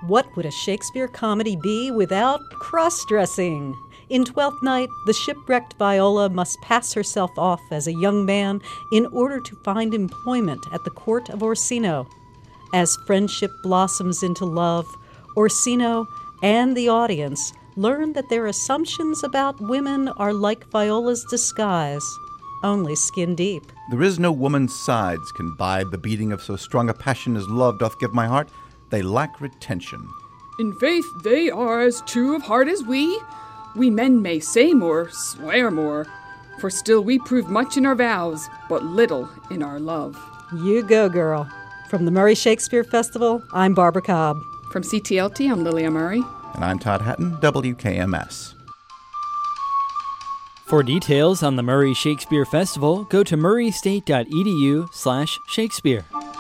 What would a Shakespeare comedy be without cross-dressing? In Twelfth Night, the shipwrecked Viola must pass herself off as a young man in order to find employment at the court of Orsino. As friendship blossoms into love, Orsino and the audience learn that their assumptions about women are like Viola's disguise, only skin deep. There is no woman's sides can bide the beating of so strong a passion as love doth give my heart. They lack retention. In faith, they are as true of heart as we. We men may say more, swear more, for still we prove much in our vows, but little in our love. You go, girl. From the Murray Shakespeare Festival, I'm Barbara Cobb. From CTLT, I'm Lilia Murray. And I'm Todd Hatton, WKMS. For details on the Murray Shakespeare Festival, go to murraystate.edu/Shakespeare.